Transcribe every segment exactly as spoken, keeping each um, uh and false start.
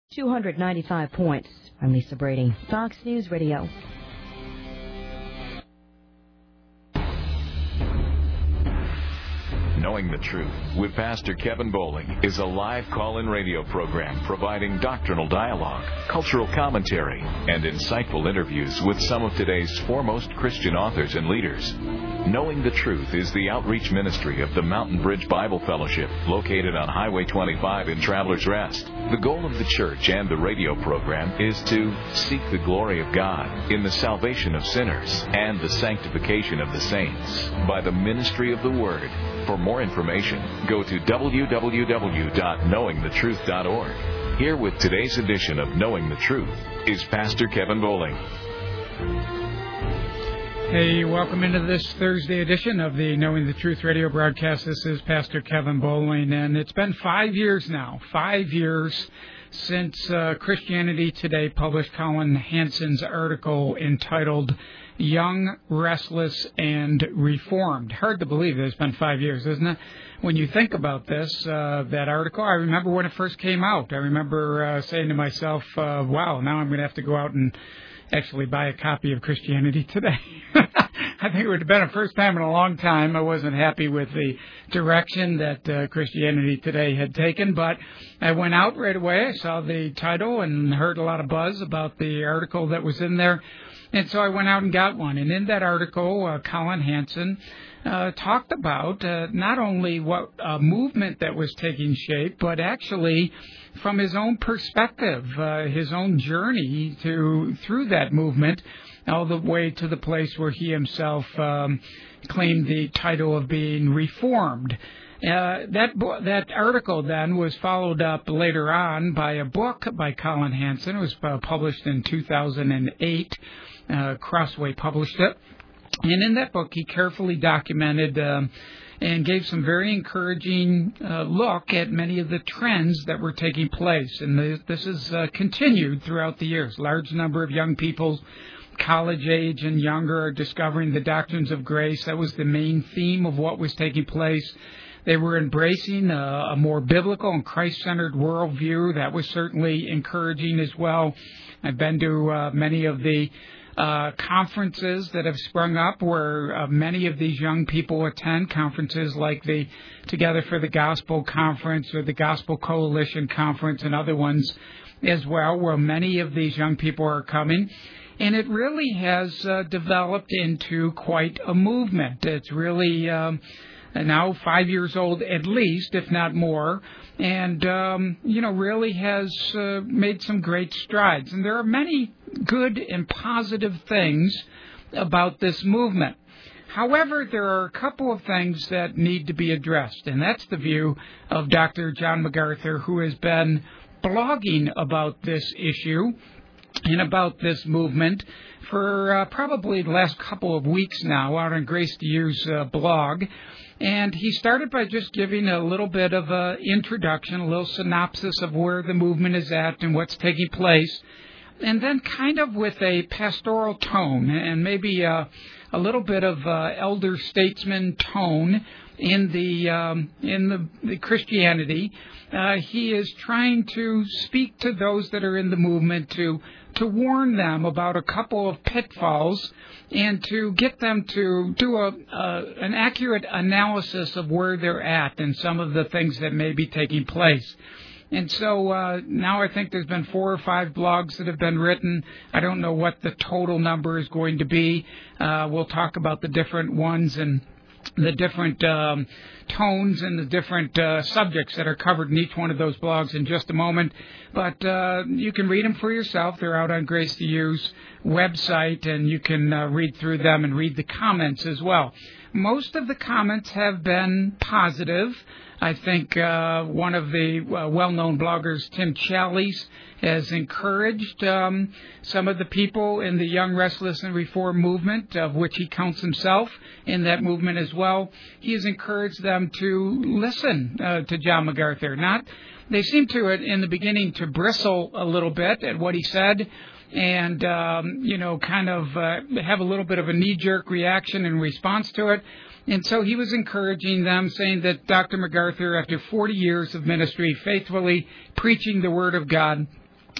two hundred ninety-five points. I'm Lisa Brady, Fox News Radio. Knowing the Truth with Pastor Kevin Bowling is a live call-in radio program providing doctrinal dialogue, cultural commentary, and insightful interviews with some of today's foremost Christian authors and leaders. Knowing the Truth is the outreach ministry of the Mountain Bridge Bible Fellowship, located on Highway twenty-five in Travelers Rest. The goal of the church and the radio program is to seek the glory of God in the salvation of sinners and the sanctification of the saints by the ministry of the Word. For more information, go to w w w dot knowing the truth dot org. Here with today's edition of Knowing the Truth is Pastor Kevin Bowling. Hey, welcome into this Thursday edition of the Knowing the Truth radio broadcast. This is Pastor Kevin Bowling, and it's been five years now, five years since uh, Christianity Today published Colin Hansen's article entitled Young, Restless, and Reformed. Hard to believe it's been five years, isn't it? When you think about this, uh, that article, I remember when it first came out. I remember uh, saying to myself, uh, wow, now I'm going to have to go out and actually buy a copy of Christianity Today. I think it would have been the first time in a long time I wasn't happy with the direction that uh, Christianity Today had taken, but I went out right away. I saw the title and heard a lot of buzz about the article that was in there, and so I went out and got one. And in that article, uh, Colin Hansen uh, talked about uh, not only what uh, movement that was taking shape, but actually from his own perspective, uh, his own journey to through that movement, all the way to the place where he himself um, claimed the title of being reformed. Uh, that bo- that article then was followed up later on by a book by Colin Hansen. It was uh, published in two thousand eight. Uh, Crossway published it. And in that book, he carefully documented um, and gave some very encouraging uh, look at many of the trends that were taking place. And the, this has uh, continued throughout the years. Large number of young people, college age and younger, are discovering the doctrines of grace. That was the main theme of what was taking place. They were embracing a, a more biblical and Christ-centered worldview. That was certainly encouraging as well. I've been to uh, many of the Uh, conferences that have sprung up where uh, many of these young people attend, conferences like the Together for the Gospel Conference or the Gospel Coalition Conference and other ones as well, where many of these young people are coming. And it really has uh, developed into quite a movement. It's really um, now five years old at least, if not more, and, um, you know, really has uh, made some great strides. And there are many good and positive things about this movement. However, there are a couple of things that need to be addressed, and that's the view of Doctor John MacArthur, who has been blogging about this issue and about this movement for uh, probably the last couple of weeks now out on Grace to You's uh, blog. And he started by just giving a little bit of an introduction, a little synopsis of where the movement is at and what's taking place, and then kind of with a pastoral tone and maybe uh, a little bit of uh, elder statesman tone in the um, in the, the Christianity. Uh, he is trying to speak to those that are in the movement to to warn them about a couple of pitfalls and to get them to do a, a an accurate analysis of where they're at and some of the things that may be taking place. And so uh, now I think there's been four or five blogs that have been written. I don't know what the total number is going to be. Uh, we'll talk about the different ones and the different um, tones and the different uh, subjects that are covered in each one of those blogs in just a moment. But uh, you can read them for yourself. They're out on Grace to You's website, and you can uh, read through them and read the comments as well. Most of the comments have been positive. I think uh, one of the uh, well-known bloggers, Tim Challies, has encouraged um, some of the people in the Young, Restless, and Reformed movement, of which he counts himself in that movement as well. He has encouraged them to listen uh, to John MacArthur. Not, they seem to, in the beginning, to bristle a little bit at what he said, and, um, you know, kind of uh, have a little bit of a knee-jerk reaction in response to it. And so he was encouraging them, saying that Doctor MacArthur, after forty years of ministry, faithfully preaching the Word of God,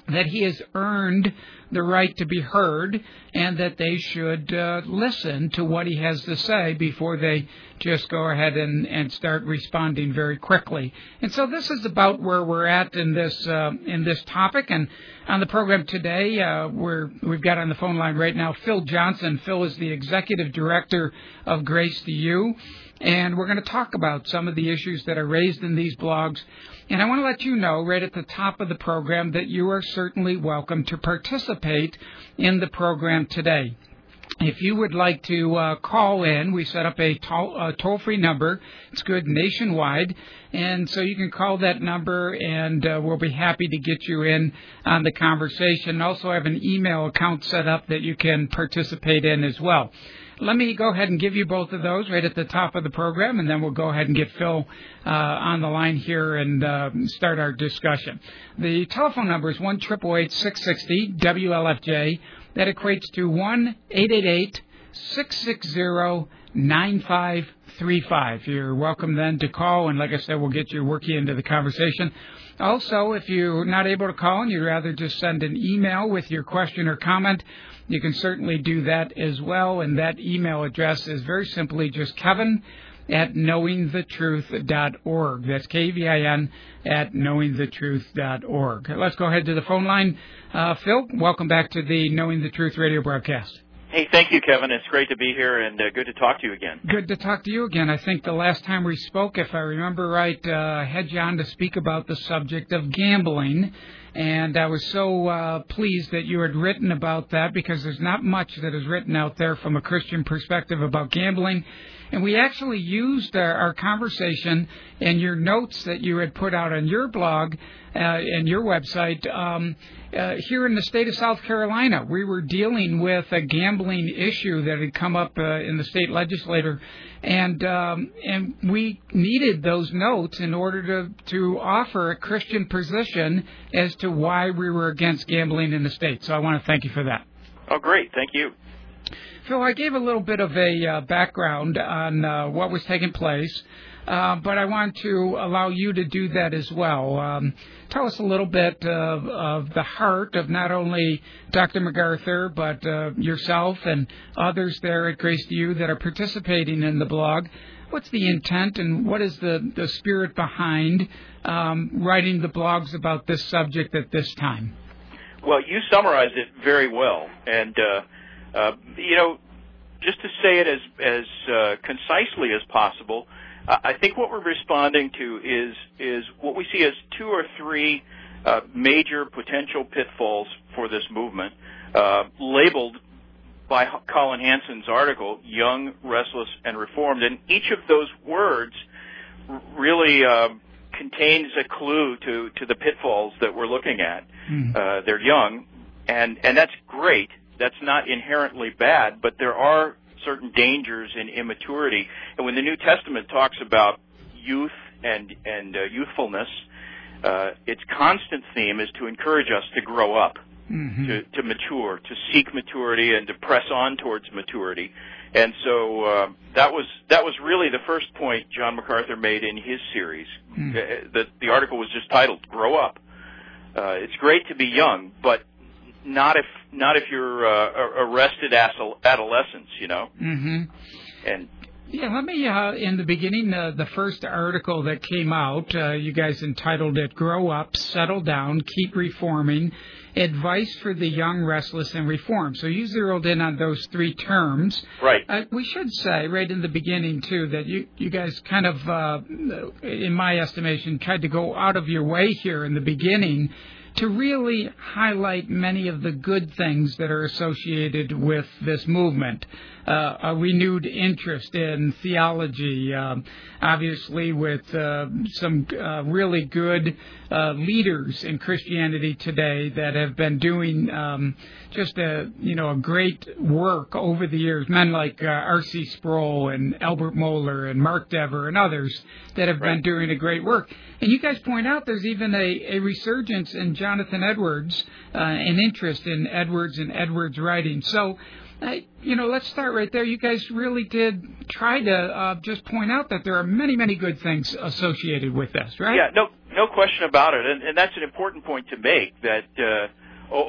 that he has earned the right to be heard, and that they should uh, listen to what he has to say before they just go ahead and, and start responding very quickly. And so this is about where we're at in this uh, in this topic. And on the program today, uh, we're we've got on the phone line right now Phil Johnson. Phil is the executive director of Grace to You, and we're going to talk about some of the issues that are raised in these blogs. And I want to let you know right at the top of the program that you are certainly welcome to participate in the program today. If you would like to uh, call in, we set up a toll, uh, toll-free number. It's good nationwide. And so you can call that number, and uh, we'll be happy to get you in on the conversation. Also, I have an email account set up that you can participate in as well. Let me go ahead and give you both of those right at the top of the program, and then we'll go ahead and get Phil uh, on the line here and uh, start our discussion. The telephone number is one eight eight eight, six six zero, W L F J. That equates to one eight eight eight, six six zero, nine five three five. You're welcome then to call, and like I said, we'll get you working into the conversation. Also, if you're not able to call and you'd rather just send an email with your question or comment, you can certainly do that as well, and that email address is very simply just Kevin at knowing the truth dot org. That's K V I N at knowing the truth dot org. Let's go ahead to the phone line. Uh, Phil, welcome back to the Knowing the Truth radio broadcast. Hey, thank you, Kevin. It's great to be here, and uh, good to talk to you again. Good to talk to you again. I think the last time we spoke, if I remember right, uh, I had you on to speak about the subject of gambling, and I was so uh, pleased that you had written about that, because there's not much that is written out there from a Christian perspective about gambling. And we actually used our, our conversation and your notes that you had put out on your blog uh, and your website um, uh, here in the state of South Carolina. We were dealing with a gambling issue that had come up uh, in the state legislature, and um, and we needed those notes in order to, to offer a Christian position as to why we were against gambling in the state. So I want to thank you for that. Oh, great. Thank you. Phil, I gave a little bit of a uh, background on uh, what was taking place, uh, but I want to allow you to do that as well. Um, tell us a little bit of, of the heart of not only Doctor MacArthur, but uh, yourself and others there at Grace to You that are participating in the blog. What's the intent, and what is the, the spirit behind um, writing the blogs about this subject at this time? Well, you summarized it very well, and uh, Uh, you know, just to say it as as uh, concisely as possible, uh, I think what we're responding to is is what we see as two or three uh, major potential pitfalls for this movement, uh, labeled by Colin Hansen's article, Young, Restless, and Reformed. And each of those words really uh, contains a clue to, to the pitfalls that we're looking at. Mm. Uh, they're young, and, and that's great. That's not inherently bad, but there are certain dangers in immaturity. And when the New Testament talks about youth and and uh, youthfulness, uh, its constant theme is to encourage us to grow up, mm-hmm. to, to mature, to seek maturity, and to press on towards maturity. And so uh, that was that was really the first point John MacArthur made in his series. Mm. Uh, the, the article was just titled "Grow Up." Uh, it's great to be young, but Not if not if you're uh, arrested adolescence, you know. Mm-hmm. And yeah, let me uh, in the beginning, uh, the first article that came out, uh, you guys entitled it "Grow Up, Settle Down, Keep Reforming: Advice for the Young, Restless, and Reformed." So you zeroed in on those three terms. Right. Uh, we should say right in the beginning too that you you guys kind of, uh, in my estimation, tried to go out of your way here in the beginning to really highlight many of the good things that are associated with this movement. Uh, a renewed interest in theology, um, obviously with uh, some uh, really good uh, leaders in Christianity today that have been doing um, just a you know a great work over the years. Men like uh, R C Sproul and Albert Mohler and Mark Dever and others that have right. been doing a great work. And you guys point out there's even a, a resurgence in Jonathan Edwards, uh, an interest in Edwards and Edwards' writing. So, uh, you know, let's start right there. You guys really did try to uh, just point out that there are many, many good things associated with this, right? Yeah, no, no question about it. And, and that's an important point to make, that uh,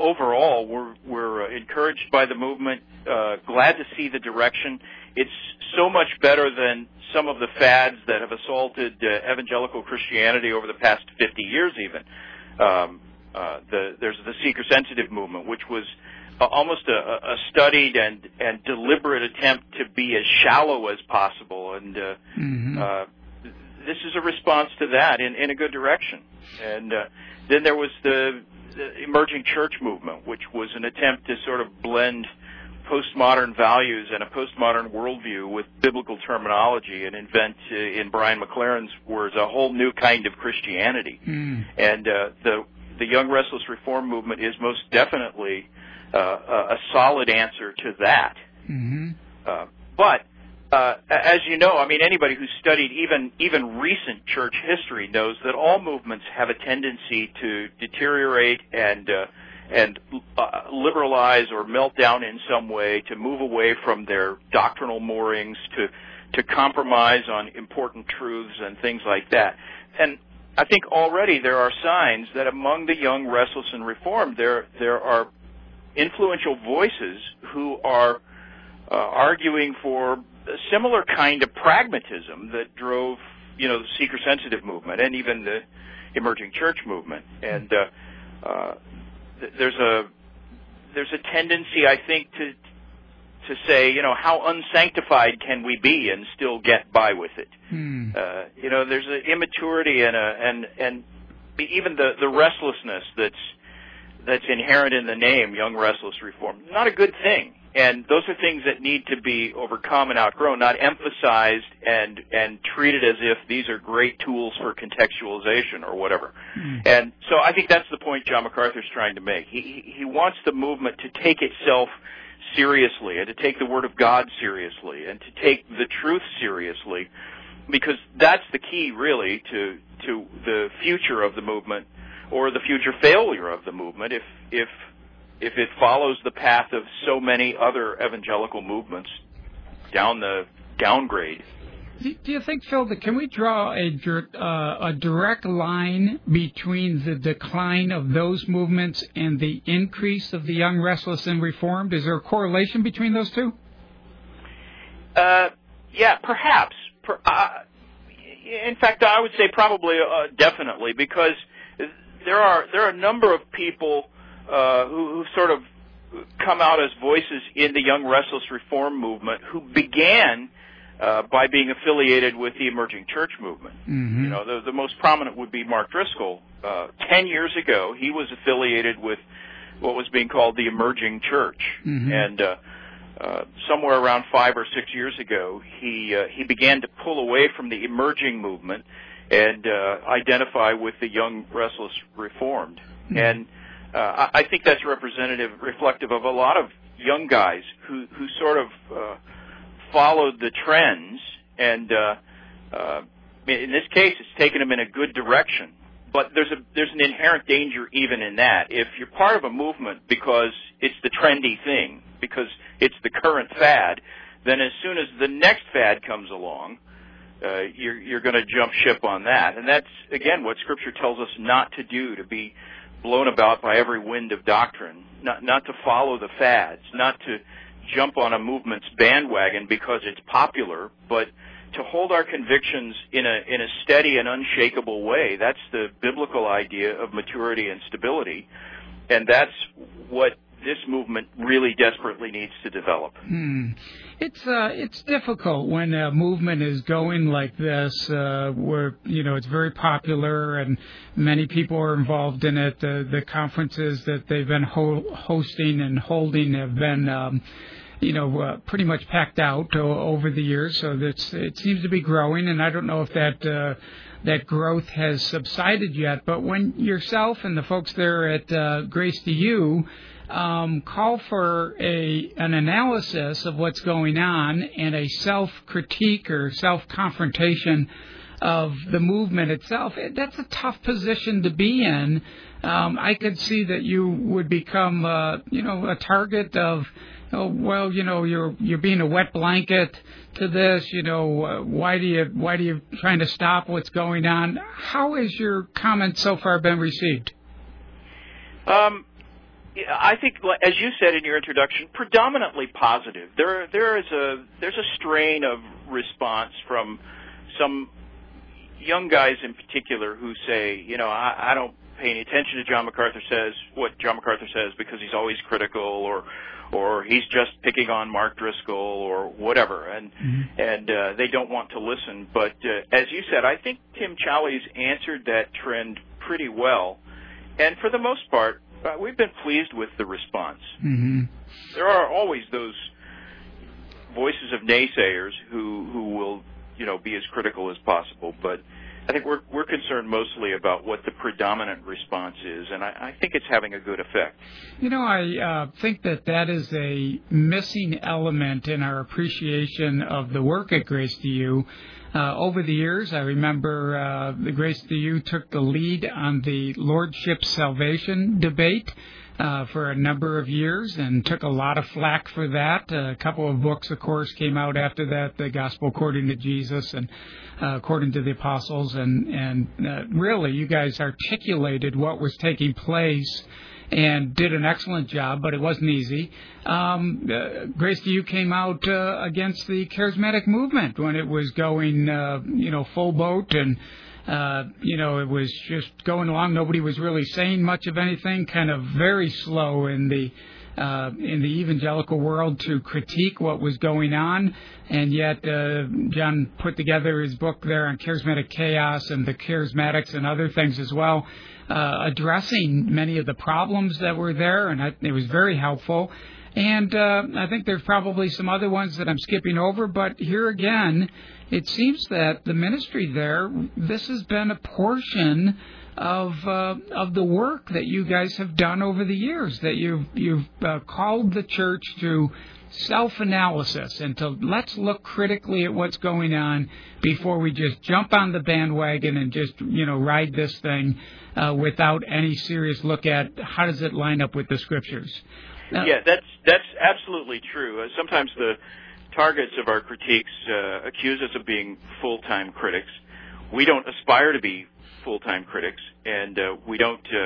overall, we're we're uh, encouraged by the movement. Uh, glad to see the direction. It's so much better than some of the fads that have assaulted uh, evangelical Christianity over the past fifty years, even. Um, uh, the, there's the seeker-sensitive movement, which was uh, almost a, a studied and, and deliberate attempt to be as shallow as possible, and uh, mm-hmm. uh, this is a response to that in, in a good direction. And uh, then there was the, the emerging church movement, which was an attempt to sort of blend postmodern values and a postmodern worldview with biblical terminology and invent, uh, in Brian McLaren's words, a whole new kind of Christianity. Mm. And uh, the the Young Restless Reform movement is most definitely uh, a, a solid answer to that. Mm-hmm. Uh, but uh, as you know, I mean, anybody who's studied even even recent church history knows that all movements have a tendency to deteriorate and uh, and uh, liberalize or melt down in some way, to move away from their doctrinal moorings, to to compromise on important truths and things like that. And I think already there are signs that among the young, restless, and reformed, there there are influential voices who are uh, arguing for a similar kind of pragmatism that drove, you know, the seeker-sensitive movement and even the emerging church movement. And uh, uh, There's a there's a tendency, I think, to to say, you know, how unsanctified can we be and still get by with it? Hmm. Uh, you know, there's an immaturity and a and and even the, the restlessness that's that's inherent in the name, Young Restless Reform. Not a good thing, and those are things that need to be overcome and outgrown, not emphasized and and treated as if these are great tools for contextualization or whatever. Mm. And so I think that's the point John MacArthur's trying to make. He he wants the movement to take itself seriously and to take the Word of God seriously and to take the truth seriously, because that's the key, really, to to the future of the movement or the future failure of the movement if if if it follows the path of so many other evangelical movements down the downgrade. Do you think, Phil, that can we draw a, uh, a direct line between the decline of those movements and the increase of the Young, Restless, and Reformed? Is there a correlation between those two? Uh, yeah, perhaps. Per, uh, in fact, I would say probably uh, definitely, because there are there are a number of people uh, who, who sort of come out as voices in the Young, Restless Reform movement who began Uh, by being affiliated with the emerging church movement. Mm-hmm. You know, the, the most prominent would be Mark Driscoll. Uh, ten years ago, he was affiliated with what was being called the emerging church. Mm-hmm. And uh, uh, somewhere around five or six years ago, he uh, he began to pull away from the emerging movement and uh, identify with the Young, Restless, Reformed. Mm-hmm. And uh, I, I think that's representative, reflective of a lot of young guys who, who sort of Uh, followed the trends, and uh, uh, in this case, it's taken them in a good direction. But there's a there's an inherent danger even in that. If you're part of a movement because it's the trendy thing, because it's the current fad, then as soon as the next fad comes along, uh, you're you're going to jump ship on that. And that's again what Scripture tells us not to do: to be blown about by every wind of doctrine, not not to follow the fads, not to jump on a movement's bandwagon because it's popular, but to hold our convictions in a in a steady and unshakable way. That's the biblical idea of maturity and stability, and that's what this movement really desperately needs to develop. Hmm. It's uh, it's difficult when a movement is going like this, uh, where you know it's very popular and many people are involved in it. The the conferences that they've been ho- hosting and holding have been Um, you know, uh, pretty much packed out o- over the years, so that's, it seems to be growing, and I don't know if that uh, that growth has subsided yet, but when yourself and the folks there at uh, Grace to You um, call for a an analysis of what's going on and a self-critique or self-confrontation of the movement itself, it, that's a tough position to be in. Um, I could see that you would become, uh, you know, a target of, oh, well, you know, you're you're being a wet blanket to this. You know, uh, why do you why do you trying to stop what's going on? How has your comment so far been received? Um, I think, as you said in your introduction, predominantly positive. There, there is a there's a strain of response from some young guys in particular who say, you know, I, I don't pay any attention to John MacArthur says what John MacArthur says because he's always critical, or or he's just picking on Mark Driscoll or whatever, and mm-hmm. and uh, they don't want to listen. But uh, as you said, I think Tim Challies answered that trend pretty well, and for the most part, uh, we've been pleased with the response. Mm-hmm. There are always those voices of naysayers who who will, you know, be as critical as possible, but I think we're we're concerned mostly about what the predominant response is, and I, I think it's having a good effect. You know, I uh, think that that is a missing element in our appreciation of the work at Grace to You. Uh, over the years, I remember uh, the Grace to You took the lead on the Lordship Salvation debate Uh, for a number of years and took a lot of flack for that. Uh, a couple of books, of course, came out after that, The Gospel According to Jesus and uh, According to the Apostles, and, and uh, really you guys articulated what was taking place and did an excellent job, but it wasn't easy. Um, uh, Grace to You came out uh, against the charismatic movement when it was going, uh, you know, full boat, and Uh, you know, it was just going along. Nobody was really saying much of anything. Kind of very slow in the uh, in the evangelical world to critique what was going on. And yet, uh, John put together his book there on charismatic chaos and the charismatics and other things as well, uh, addressing many of the problems that were there. And I, it was very helpful. And uh, I think there's probably some other ones that I'm skipping over. But here again, it seems that the ministry there, this has been a portion of uh, of the work that you guys have done over the years, that you've, you've uh, called the church to self-analysis and to let's look critically at what's going on before we just jump on the bandwagon and just, you know, ride this thing uh, without any serious look at how does it line up with the Scriptures. Now, yeah, that's that's absolutely true. Uh, sometimes the targets of our critiques uh, accuse us of being full-time critics. We don't aspire to be full-time critics, and uh, we don't. Uh,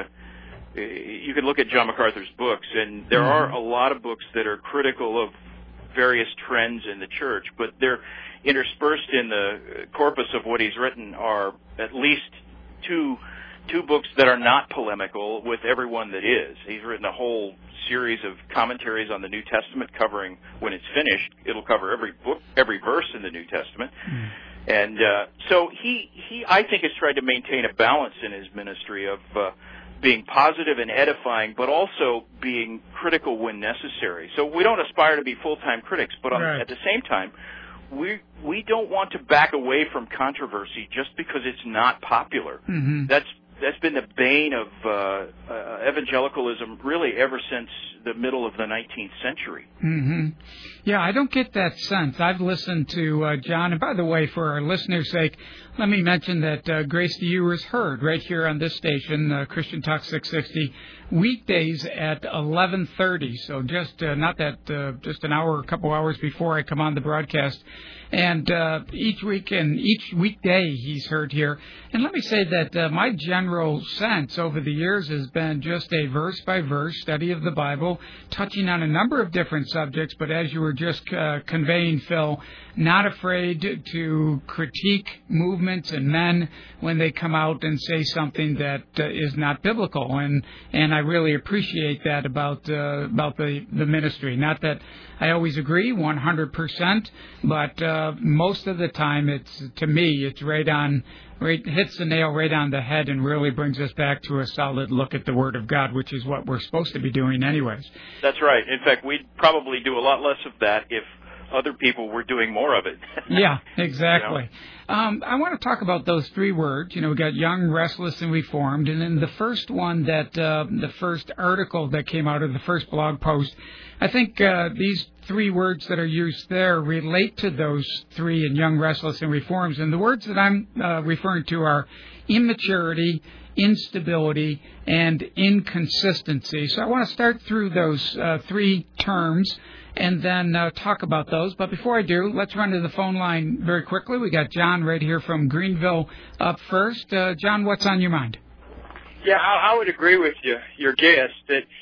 you can look at John MacArthur's books, and there mm-hmm. are a lot of books that are critical of various trends in the church, but they're interspersed in the corpus of what he's written are at least two two books that are not polemical with everyone that is. He's written a whole series of commentaries on the New Testament covering, when it's finished, it'll cover every book, every verse in the New Testament. Mm. And uh, so he, he, I think, has tried to maintain a balance in his ministry of uh, being positive and edifying, but also being critical when necessary. So we don't aspire to be full-time critics, but on, right. at the same time, we we don't want to back away from controversy just because it's not popular. Mm-hmm. That's That's been the bane of uh, uh, evangelicalism really ever since the middle of the nineteenth century. Mm-hmm. Yeah, I don't get that sense. I've listened to uh, John, and by the way, for our listeners' sake, let me mention that uh, Grace to You is heard right here on this station, uh, Christian Talk six sixty, weekdays at eleven thirty. So just uh, not that, uh, just an hour, a couple hours before I come on the broadcast. And uh, each week and each weekday he's heard here. And let me say that uh, my general sense over the years has been just a verse-by-verse study of the Bible, touching on a number of different subjects, but as you were just uh, conveying, Phil, not afraid to critique movements and men when they come out and say something that uh, is not biblical. And and I really appreciate that about uh, about the, the ministry. Not that I always agree one hundred percent, but uh, most of the time, it's to me, it's right on, right hits the nail right on the head and really brings us back to a solid look at the Word of God, which is what we're supposed to be doing anyways. That's right. In fact, we'd probably do a lot less of that if other people were doing more of it. Yeah, exactly. You know? um, I want to talk about those three words. You know, we got young, restless, and reformed. And then the first one that, uh, the first article that came out of the first blog post, I think uh, these three words that are used there relate to those three in young, restless, and reforms. And the words that I'm uh, referring to are immaturity, instability, and inconsistency. So I want to start through those uh, three terms and then uh, talk about those. But before I do, let's run to the phone line very quickly. We got John right here from Greenville up first. Uh, John, what's on your mind? Yeah, I, I would agree with you, your guest, that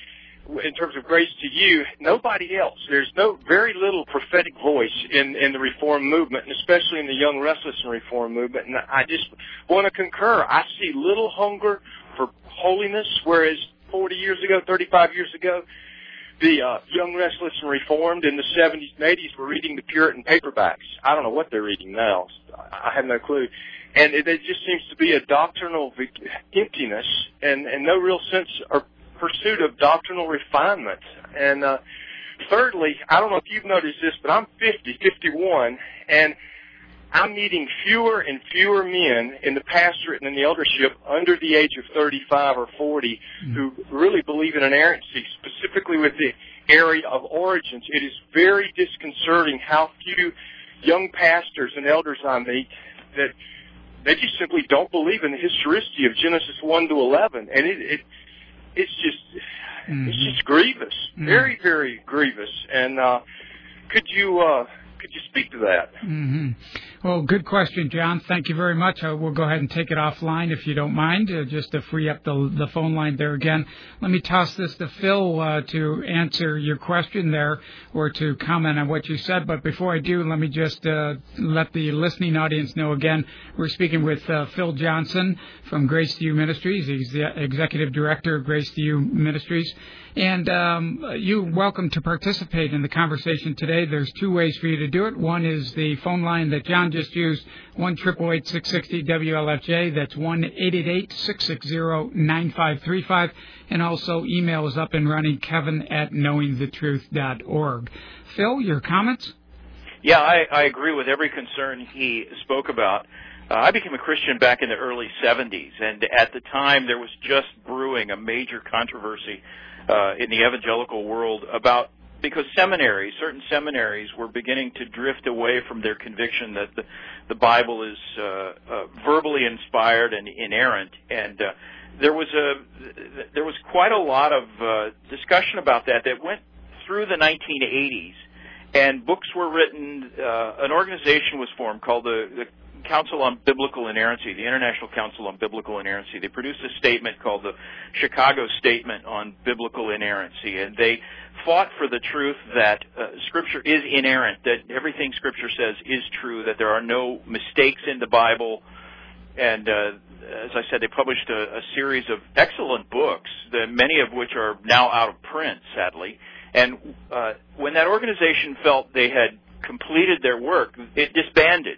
in terms of Grace to You, nobody else. There's no very little prophetic voice in, in the Reform movement, and especially in the Young Restless and Reform movement. And I just want to concur. I see little hunger for holiness, whereas forty years ago, thirty-five years ago, the uh, Young Restless and Reformed in the seventies and eighties were reading the Puritan paperbacks. I don't know what they're reading now. I have no clue. And it, it just seems to be a doctrinal emptiness and, and no real sense or pursuit of doctrinal refinement. And uh, thirdly, I don't know if you've noticed this, but I'm fifty, fifty-one, and I'm meeting fewer and fewer men in the pastorate and in the eldership under the age of thirty-five or forty who really believe in inerrancy, specifically with the area of origins. It is very disconcerting how few young pastors and elders I meet that they just simply don't believe in the historicity of Genesis one to eleven, and it, it it's just mm-hmm. it's just grievous, mm-hmm. very very grievous. And uh, could you uh, could you speak to that? Mm-hmm. Well, good question, John. Thank you very much. Uh, we'll go ahead and take it offline if you don't mind, uh, just to free up the the phone line there again. Let me toss this to Phil uh, to answer your question there or to comment on what you said. But before I do, let me just uh, let the listening audience know again, we're speaking with uh, Phil Johnson from Grace to You Ministries. He's the Executive Director of Grace to You Ministries. And um, you're welcome to participate in the conversation today. There's two ways for you to do it. One is the phone line that John just used, one eight eight eight, six six zero, W L F J. That's one eight eight eight, six six zero, nine five three five. And also email is up and running, Kevin at knowing the truth dot org. Phil, your comments? Yeah, I, I agree with every concern he spoke about. Uh, I became a Christian back in the early seventies, and at the time there was just brewing a major controversy Uh, in the evangelical world about because seminaries, certain seminaries were beginning to drift away from their conviction that the, the Bible is uh, uh, verbally inspired and inerrant, and uh, there was a there was quite a lot of uh, discussion about that that went through the nineteen eighties, and books were written. Uh, an organization was formed called the, the Council on Biblical Inerrancy, the International Council on Biblical Inerrancy. They produced a statement called the Chicago Statement on Biblical Inerrancy, and they fought for the truth that uh, Scripture is inerrant, that everything Scripture says is true, that there are no mistakes in the Bible. And uh, as I said, they published a, a series of excellent books, the, many of which are now out of print, sadly. And uh, when that organization felt they had completed their work, it disbanded.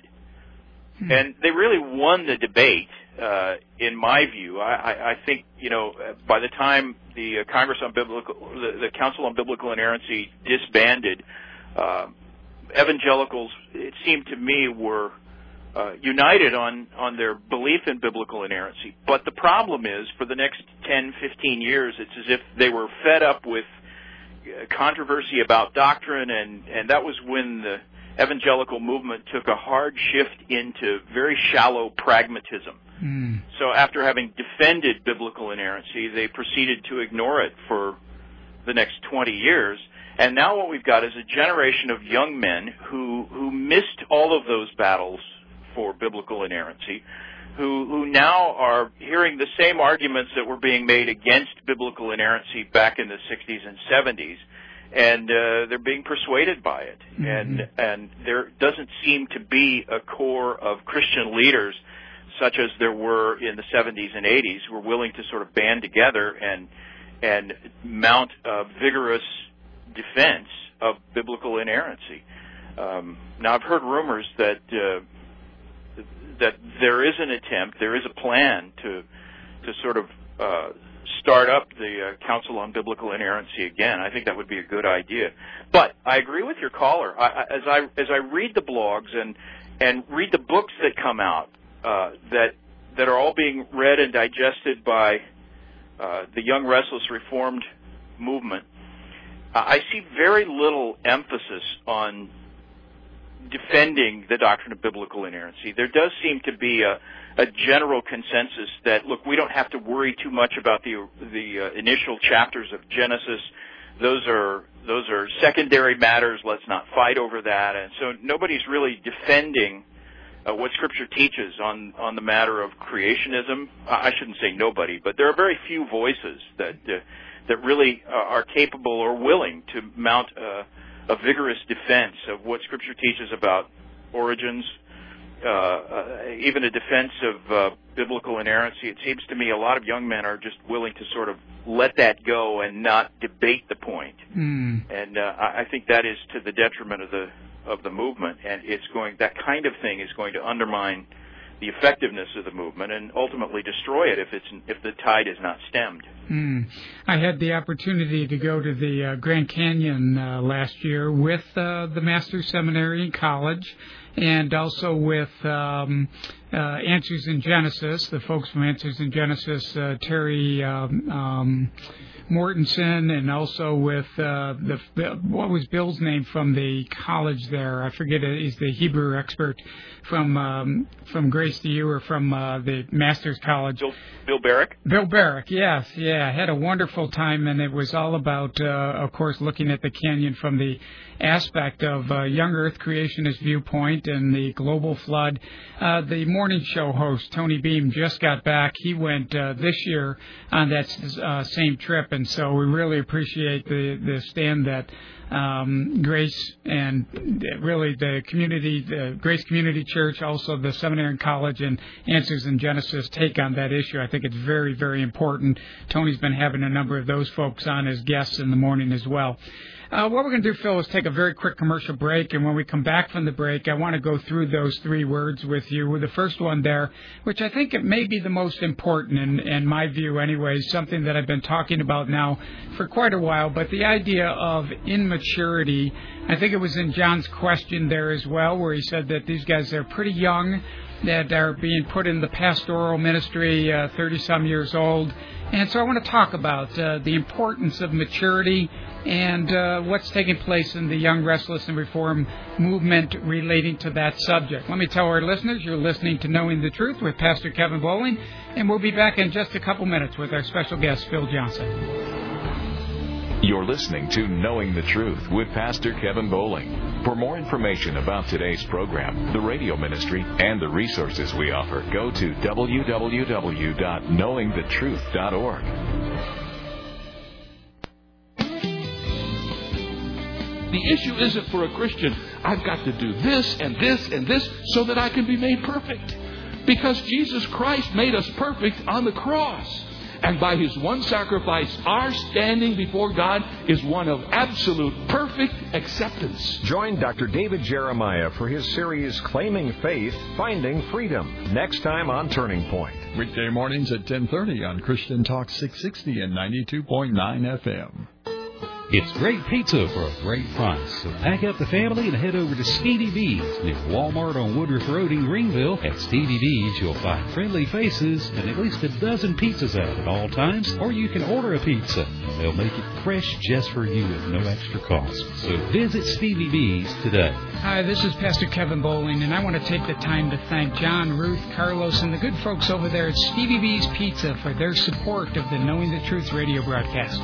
And they really won the debate, uh, in my view. I, I, I think, you know, by the time the uh, Congress on Biblical, the, the Council on Biblical Inerrancy disbanded, uh, evangelicals, it seemed to me, were uh, united on, on their belief in biblical inerrancy. But the problem is, for the next ten, fifteen years, it's as if they were fed up with controversy about doctrine, and, and that was when the evangelical movement took a hard shift into very shallow pragmatism. Mm. So after having defended biblical inerrancy, they proceeded to ignore it for the next twenty years. And now what we've got is a generation of young men who, who missed all of those battles for biblical inerrancy, who, who now are hearing the same arguments that were being made against biblical inerrancy back in the sixties and seventies. And uh, they're being persuaded by it. Mm-hmm. And and there doesn't seem to be a core of Christian leaders, such as there were in the seventies and eighties, who were willing to sort of band together and and mount a vigorous defense of biblical inerrancy. Um, now, I've heard rumors that uh, that there is an attempt, there is a plan to to sort of uh, start up the uh, Council on Biblical Inerrancy again. I think that would be a good idea. But I agree with your caller. I, I, as I as I read the blogs and and read the books that come out uh, that that are all being read and digested by uh, the Young Restless Reformed movement, uh, I see very little emphasis on defending the doctrine of biblical inerrancy. There does seem to be a a general consensus that, look, we don't have to worry too much about the the uh, initial chapters of Genesis. Those are those are secondary matters. Let's not fight over that. And so nobody's really defending uh, what Scripture teaches on on the matter of creationism. I shouldn't say nobody, but there are very few voices that uh, that really uh, are capable or willing to mount a, a vigorous defense of what Scripture teaches about origins, uh, uh, even a defense of uh, biblical inerrancy. It seems to me a lot of young men are just willing to sort of let that go and not debate the point. Mm. And uh, I think that is to the detriment of the of the movement, and it's going that kind of thing is going to undermine the effectiveness of the movement and ultimately destroy it if it's if the tide is not stemmed. Mm. I had the opportunity to go to the uh, Grand Canyon uh, last year with uh, the Master's Seminary and College, and also with um, uh, Answers in Genesis, the folks from Answers in Genesis, uh, Terry um, um, Mortensen, and also with uh, the, the what was Bill's name from the college there? I forget it. He's the Hebrew expert from um, from Grace to You or from uh, the Master's College. Bill, Bill Barrick. Bill Barrick, yes, yeah. I had a wonderful time, and it was all about, uh, of course, looking at the canyon from the aspect of uh, young Earth creationist viewpoint and the global flood. Uh, the morning show host, Tony Beam, just got back. He went uh, this year on that uh, same trip, and so we really appreciate the, the stand that um, Grace and really the community, the Grace Community Church, also the Seminary and College and Answers in Genesis take on that issue. I think it's very, very important. Tony's been having a number of those folks on as guests in the morning as well. Uh, what we're going to do, Phil, is take a very quick commercial break, and when we come back from the break, I want to go through those three words with you. With the first one there, which I think it may be the most important, in, in my view anyway, something that I've been talking about now for quite a while, but the idea of immaturity. I think it was in John's question there as well, where he said that these guys are pretty young, that are being put in the pastoral ministry, uh, thirty-some years old. And so I want to talk about uh, the importance of maturity and uh, what's taking place in the Young, Restless, and Reform movement relating to that subject. Let me tell our listeners, you're listening to Knowing the Truth with Pastor Kevin Bowling, and we'll be back in just a couple minutes with our special guest, Phil Johnson. You're listening to Knowing the Truth with Pastor Kevin Bowling. For more information about today's program, the radio ministry, and the resources we offer, go to w w w dot knowing the truth dot org. The issue isn't for a Christian, I've got to do this and this and this so that I can be made perfect. Because Jesus Christ made us perfect on the cross. And by His one sacrifice, our standing before God is one of absolute perfect acceptance. Join Doctor David Jeremiah for his series Claiming Faith, Finding Freedom, next time on Turning Point. Weekday mornings at ten thirty on Christian Talk six sixty and ninety-two point nine F M. It's great pizza for a great price. So pack up the family and head over to Stevie B's near Walmart on Woodruff Road in Greenville. At Stevie B's, you'll find friendly faces and at least a dozen pizzas out at all times. Or you can order a pizza. They'll make it fresh just for you at no extra cost. So visit Stevie B's today. Hi, this is Pastor Kevin Bowling, and I want to take the time to thank John, Ruth, Carlos, and the good folks over there at Stevie B's Pizza for their support of the Knowing the Truth radio broadcast.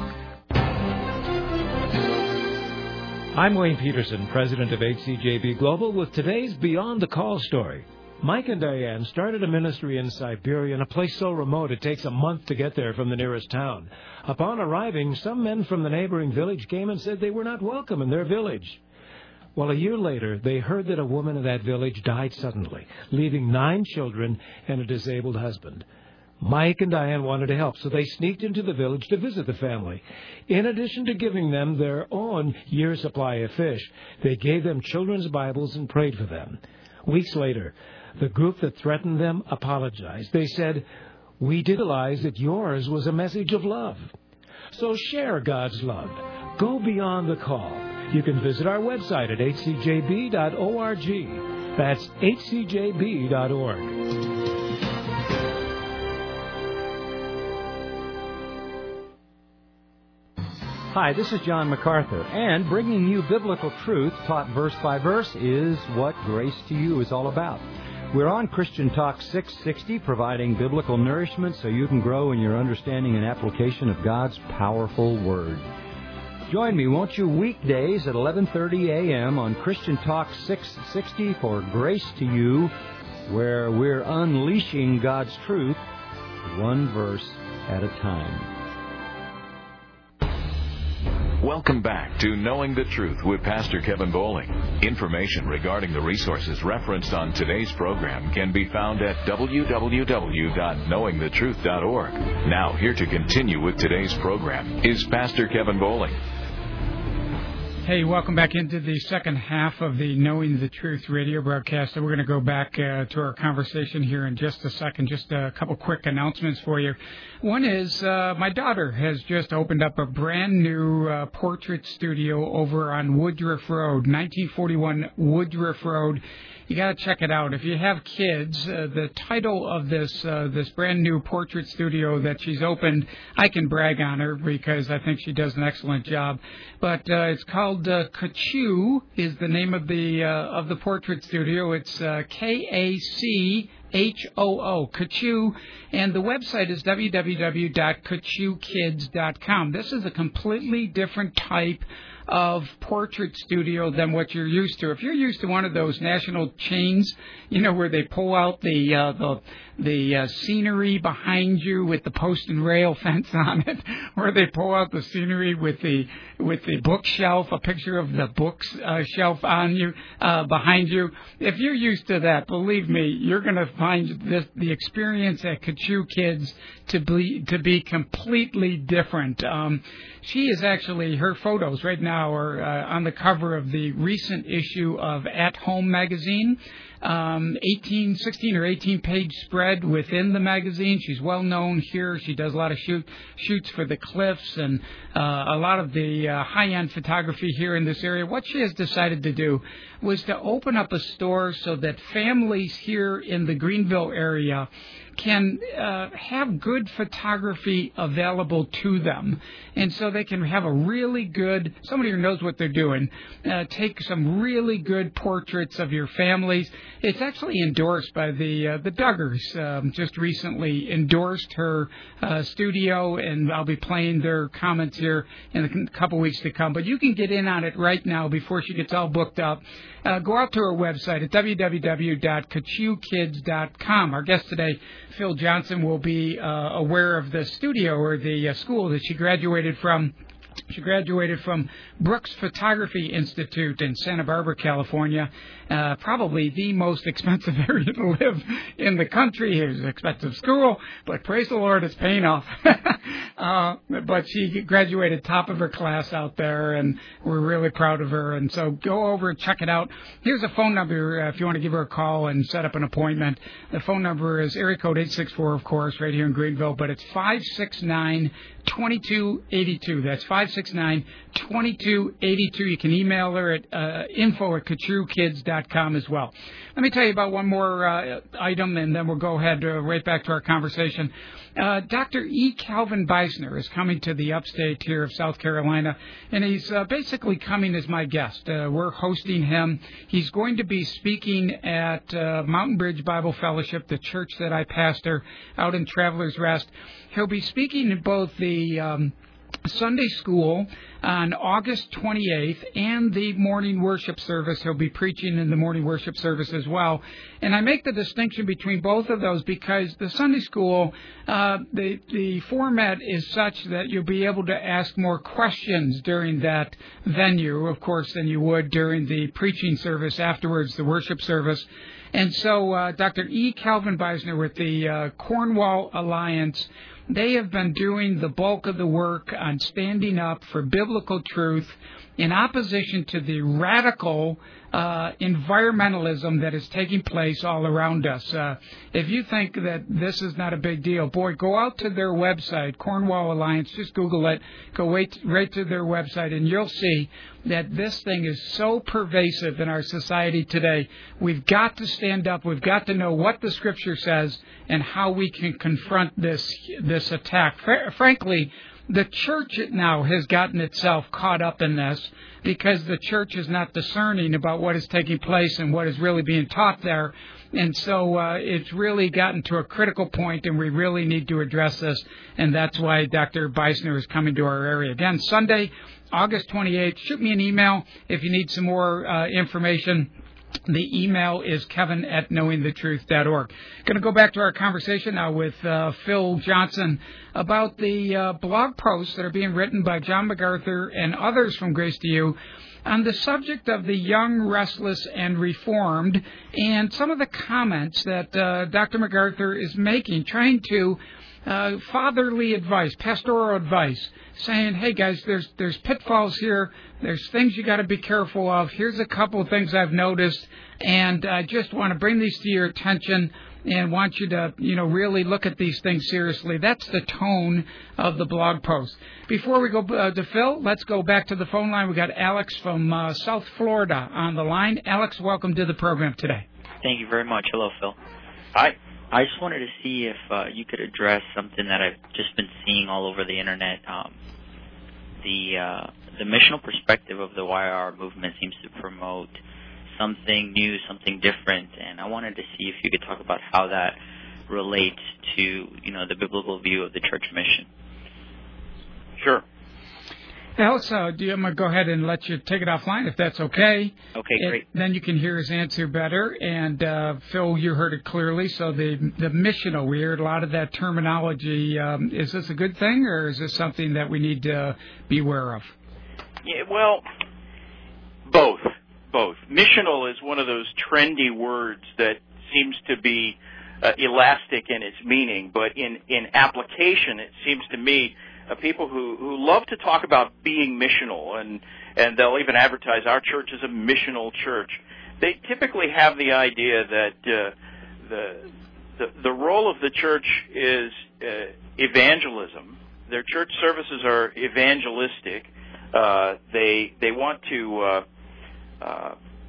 I'm Wayne Peterson, president of H C J B Global, with today's Beyond the Call story. Mike and Diane started a ministry in Siberia in a place so remote it takes a month to get there from the nearest town. Upon arriving, some men from the neighboring village came and said they were not welcome in their village. Well, a year later, they heard that a woman in that village died suddenly, leaving nine children and a disabled husband. Mike and Diane wanted to help, so they sneaked into the village to visit the family. In addition to giving them their own year's supply of fish, they gave them children's Bibles and prayed for them. Weeks later, the group that threatened them apologized. They said, "We did realize that yours was a message of love." So share God's love. Go beyond the call. You can visit our website at h c j b dot org. That's h c j b dot org. Hi, this is John MacArthur, and bringing you biblical truth taught verse by verse is what Grace to You is all about. We're on Christian Talk six sixty, providing biblical nourishment so you can grow in your understanding and application of God's powerful Word. Join me, won't you, weekdays at eleven thirty a.m. on Christian Talk six sixty for Grace to You, where we're unleashing God's truth one verse at a time. Welcome back to Knowing the Truth with Pastor Kevin Bowling. Information regarding the resources referenced on today's program can be found at w w w dot knowing the truth dot org. Now, here to continue with today's program is Pastor Kevin Bowling. Hey, welcome back into the second half of the Knowing the Truth radio broadcast. So we're going to go back uh, to our conversation here in just a second. Just a couple quick announcements for you. One is uh, my daughter has just opened up a brand new uh, portrait studio over on Woodruff Road, nineteen forty-one Woodruff Road. You got to check it out. If you have kids, uh, the title of this uh, this brand new portrait studio that she's opened, I can brag on her because I think she does an excellent job. But uh, it's called uh, Kachoo is the name of the uh, of the portrait studio. It's uh, K A C H O O, Kachoo, and the website is w w w dot kachoo kids dot com. This is a completely different type of portrait studio than what you're used to. If you're used to one of those national chains, you know, where they pull out the uh, the the uh, scenery behind you with the post and rail fence on it, or they pull out the scenery with the with the bookshelf, a picture of the books uh, shelf on you uh, behind you. If you're used to that, believe me, you're going to find this, the experience at Kachoo Kids to be to be completely different. Um, she is actually, her photos right now are uh, on the cover of the recent issue of At Home magazine. Um, eighteen, sixteen or eighteen page spread within the magazine. She's well known here. She does a lot of shoot, shoots for the Cliffs and uh, a lot of the uh, high-end photography here in this area. What she has decided to do was to open up a store so that families here in the Greenville area can uh, have good photography available to them. And so they can have a really good, somebody who knows what they're doing, uh, take some really good portraits of your families. It's actually endorsed by the uh, the Duggars. Um, just recently endorsed her uh, studio, and I'll be playing their comments here in a couple weeks to come. But you can get in on it right now before she gets all booked up. Uh, go out to her website at w w w dot kachoo kids dot com. Our guest today, Phil Johnson, will be uh, aware of the studio or the uh, school that she graduated from. She graduated from Brooks Photography Institute in Santa Barbara, California. Uh, probably the most expensive area to live in the country. It was an expensive school, but praise the Lord, it's paying off. uh, but she graduated top of her class out there, and we're really proud of her. And so go over and check it out. Here's a phone number uh, if you want to give her a call and set up an appointment. The phone number is area code eight six four, of course, right here in Greenville, but it's five six nine, two two eight two. That's five six nine, two two eight two. You can email her at uh, info at kachoo kids dot com as well. Let me tell you about one more uh, item, and then we'll go ahead uh, right back to our conversation. Uh, Doctor E. Calvin Beisner is coming to the upstate here of South Carolina, and he's uh, basically coming as my guest. Uh, we're hosting him. He's going to be speaking at uh, Mountain Bridge Bible Fellowship, the church that I pastor out in Travelers Rest. He'll be speaking in both the um, Sunday school on August twenty-eighth and the morning worship service. He'll be preaching in the morning worship service as well. And I make the distinction between both of those because the Sunday school, uh, the, the format is such that you'll be able to ask more questions during that venue, of course, than you would during the preaching service afterwards, the worship service. And so uh, Doctor E. Calvin Beisner with the uh, Cornwall Alliance, they have been doing the bulk of the work on standing up for biblical truth in opposition to the radical uh, environmentalism that is taking place all around us. Uh, if you think that this is not a big deal, boy, go out to their website, Cornwall Alliance, just Google it, go right, right to their website, and you'll see that this thing is so pervasive in our society today. We've got to stand up. We've got to know what the Scripture says and how we can confront this this attack. Fr- frankly, the church now has gotten itself caught up in this because the church is not discerning about what is taking place and what is really being taught there. And so uh, it's really gotten to a critical point, and we really need to address this. And that's why Doctor Beisner is coming to our area. Again, Sunday, August twenty-eighth. Shoot me an email if you need some more uh, information. The email is kevin at knowing the truth dot org. Going to go back to our conversation now with uh, Phil Johnson about the uh, blog posts that are being written by John MacArthur and others from Grace to You on the subject of the young, restless, and reformed, and some of the comments that uh, Doctor MacArthur is making, trying to Uh, fatherly advice, pastoral advice, saying, hey, guys, there's there's pitfalls here. There's things you got to be careful of. Here's a couple of things I've noticed, and I just want to bring these to your attention and want you to, you know, really look at these things seriously. That's the tone of the blog post. Before we go uh, to Phil, let's go back to the phone line. We got Alex from uh, South Florida on the line. Alex, welcome to the program today. Thank you very much. Hello, Phil. Hi. I just wanted to see if uh, you could address something that I've just been seeing all over the internet. Um, the uh, the missional perspective of the Y R movement seems to promote something new, something different, and I wanted to see if you could talk about how that relates to, you know, the biblical view of the church mission. Sure. Alex, uh, do you, I'm going to go ahead and let you take it offline if that's okay. Okay, it, great. Then you can hear his answer better. And, uh, Phil, you heard it clearly. So the the missional, we heard a lot of that terminology. Um, is this a good thing, or is this something that we need to be aware of? Yeah, well, both. Both. Missional is one of those trendy words that seems to be uh, elastic in its meaning, but in, in application, it seems to me, Uh, people who, who love to talk about being missional, and, and they'll even advertise our church is a missional church. They typically have the idea that uh, the, the the role of the church is uh, evangelism. Their church services are evangelistic. Uh, they they want to uh, uh,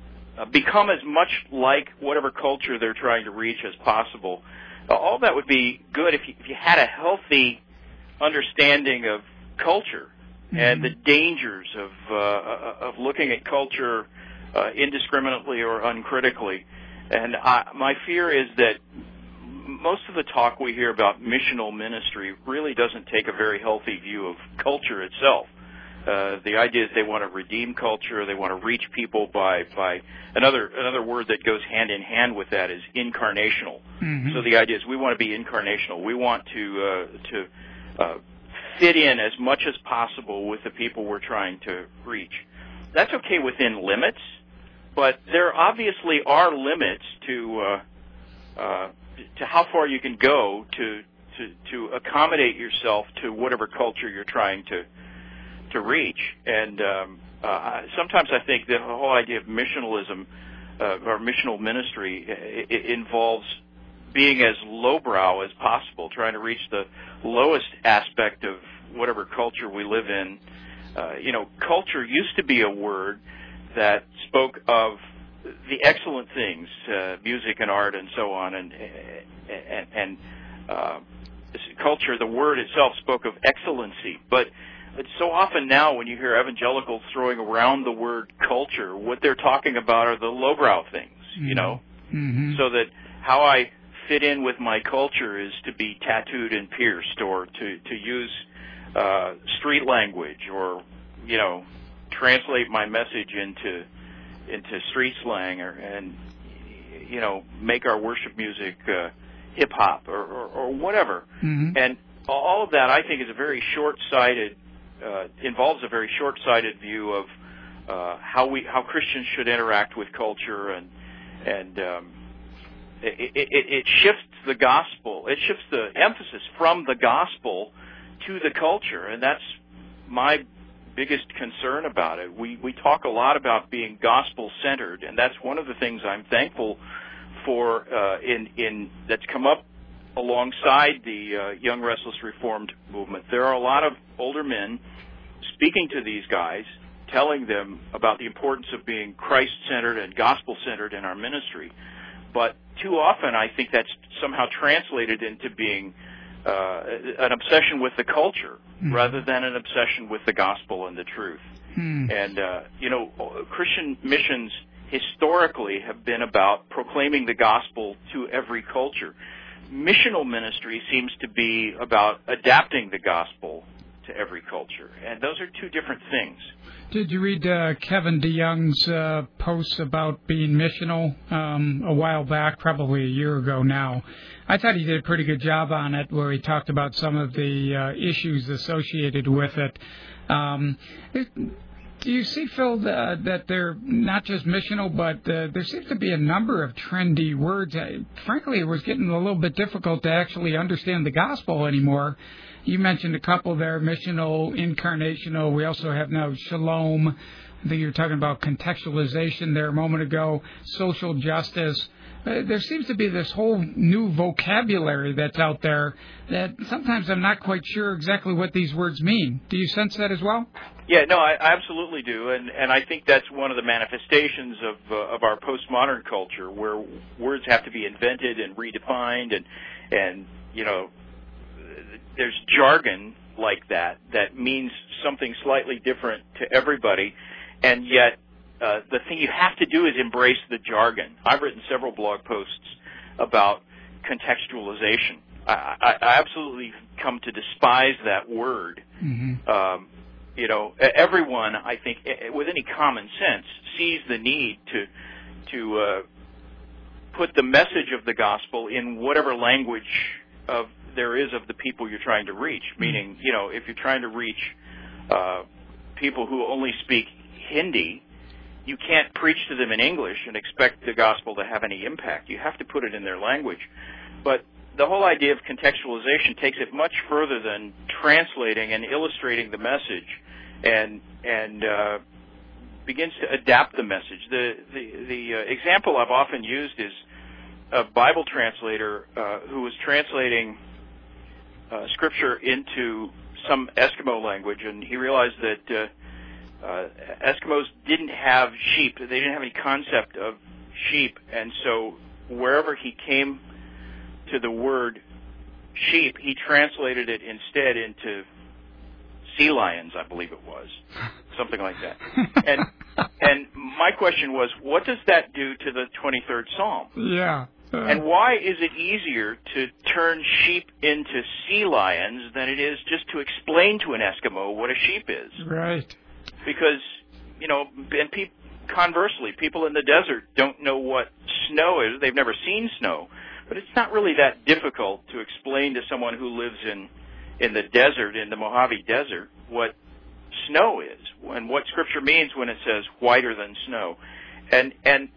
become as much like whatever culture they're trying to reach as possible. Uh, all that would be good if you, if you had a healthy understanding of culture mm-hmm. and the dangers of uh, of looking at culture uh, indiscriminately or uncritically. And I, my fear is that most of the talk we hear about missional ministry really doesn't take a very healthy view of culture itself. Uh, the idea is they want to redeem culture, they want to reach people by by another another word that goes hand in hand with that is incarnational. Mm-hmm. So the idea is we want to be incarnational. We want to uh, to Uh, fit in as much as possible with the people we're trying to reach. That's okay within limits, but there obviously are limits to uh, uh, to how far you can go to, to to accommodate yourself to whatever culture you're trying to to reach. And um, uh, sometimes I think the whole idea of missionalism uh, or missional ministry it, it involves being as lowbrow as possible, trying to reach the lowest aspect of whatever culture we live in. Uh, you know, culture used to be a word that spoke of the excellent things, uh, music and art and so on, and and, and uh, culture, the word itself spoke of excellency. But it's so often now when you hear evangelicals throwing around the word culture, what they're talking about are the lowbrow things, mm-hmm. you know, mm-hmm. so that how I fit in with my culture is to be tattooed and pierced, or to to use uh, street language, or you know, translate my message into into street slang, or and you know, make our worship music uh, hip hop, or, or or whatever. Mm-hmm. And all of that, I think, is a very short-sighted uh, involves a very short-sighted view of uh, how we how Christians should interact with culture, and and um, It, it, it shifts the gospel. It shifts the emphasis from the gospel to the culture, and that's my biggest concern about it. We we talk a lot about being gospel-centered, and that's one of the things I'm thankful for uh, in in that's come up alongside the uh, Young Restless Reformed movement. There are a lot of older men speaking to these guys, telling them about the importance of being Christ-centered and gospel-centered in our ministry. But too often, I think that's somehow translated into being uh, an obsession with the culture mm. rather than an obsession with the gospel and the truth. Mm. And, uh, you know, Christian missions historically have been about proclaiming the gospel to every culture. Missional ministry seems to be about adapting the gospel to every culture. And those are two different things. Did you read uh, Kevin DeYoung's uh, posts about being missional um, a while back, probably a year ago now? I thought he did a pretty good job on it, where he talked about some of the uh, issues associated with it. Um, it Do you see, Phil, uh, that they're not just missional, but uh, there seems to be a number of trendy words? Uh, frankly, it was getting a little bit difficult to actually understand the gospel anymore. You mentioned a couple there, missional, incarnational. We also have now shalom. I think you were talking about contextualization there a moment ago, social justice. Uh, there seems to be this whole new vocabulary that's out there that sometimes I'm not quite sure exactly what these words mean. Do you sense that as well? Yeah, no, I absolutely do, and and I think that's one of the manifestations of uh, of our postmodern culture, where words have to be invented and redefined, and and you know, there's jargon like that that means something slightly different to everybody, and yet uh, the thing you have to do is embrace the jargon. I've written several blog posts about contextualization. I, I, I absolutely come to despise that word. Mm-hmm. Um, You know, everyone, I think, with any common sense, sees the need to to uh, put the message of the gospel in whatever language of there is of the people you're trying to reach. Meaning, you know, if you're trying to reach uh, people who only speak Hindi, you can't preach to them in English and expect the gospel to have any impact. You have to put it in their language. But the whole idea of contextualization takes it much further than translating and illustrating the message, and and uh, begins to adapt the message. The the, the uh, example I've often used is a Bible translator uh, who was translating uh, scripture into some Eskimo language, and he realized that uh, uh, Eskimos didn't have sheep. They didn't have any concept of sheep, and so wherever he came to the word sheep, he translated it instead into sea lions, I believe it was, something like that. And and my question was, what does that do to the twenty-third Psalm? Yeah. Uh, and why is it easier to turn sheep into sea lions than it is just to explain to an Eskimo what a sheep is? Right. Because, you know, and pe- conversely, people in the desert don't know what snow is. They've never seen snow. But it's not really that difficult to explain to someone who lives in, in the desert, in the Mojave Desert, what snow is and what Scripture means when it says whiter than snow. And and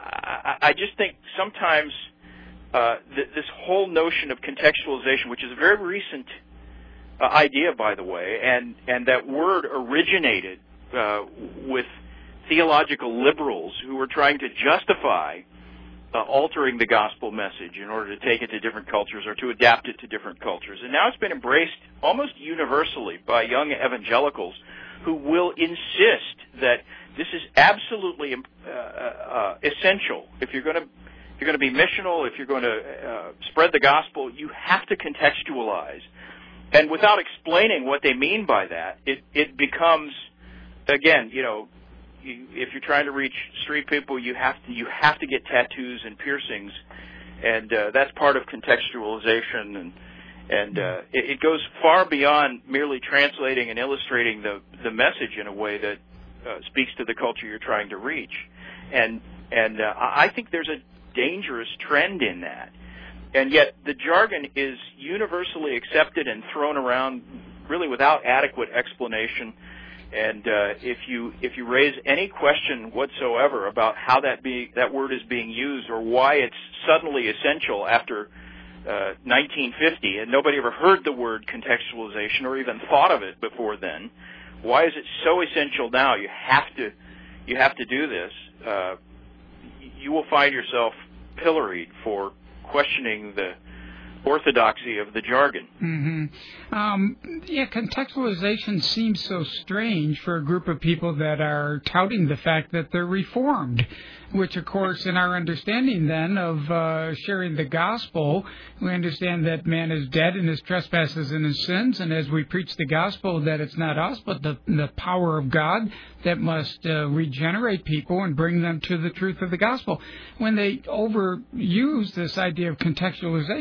I, I just think sometimes uh, th- this whole notion of contextualization, which is a very recent uh, idea, by the way, and, and that word originated uh, with theological liberals who were trying to justify Uh, altering the gospel message in order to take it to different cultures or to adapt it to different cultures. And now it's been embraced almost universally by young evangelicals who will insist that this is absolutely uh, uh, essential. If you're going to if you're going to be missional, if you're going to uh, spread the gospel, you have to contextualize. And without explaining what they mean by that, it, it becomes, again, you know, You, if you're trying to reach street people, you have to you have to get tattoos and piercings, and uh, that's part of contextualization, and and uh, it, it goes far beyond merely translating and illustrating the the message in a way that uh, speaks to the culture you're trying to reach, and and uh, I think there's a dangerous trend in that, and yet the jargon is universally accepted and thrown around really without adequate explanation. And uh, if you if you raise any question whatsoever about how that be that word is being used or why it's suddenly essential after uh, nineteen fifty, and nobody ever heard the word contextualization or even thought of it before then, why is it so essential now? You have to you have to do this. Uh, you will find yourself pilloried for questioning the orthodoxy of the jargon. Mm-hmm. Um, yeah, contextualization seems so strange for a group of people that are touting the fact that they're Reformed, which, of course, in our understanding then of uh, sharing the gospel, we understand that man is dead in his trespasses and his sins, and as we preach the gospel, that it's not us, but the, the power of God that must uh, regenerate people and bring them to the truth of the gospel. When they overuse this idea of contextualization, to me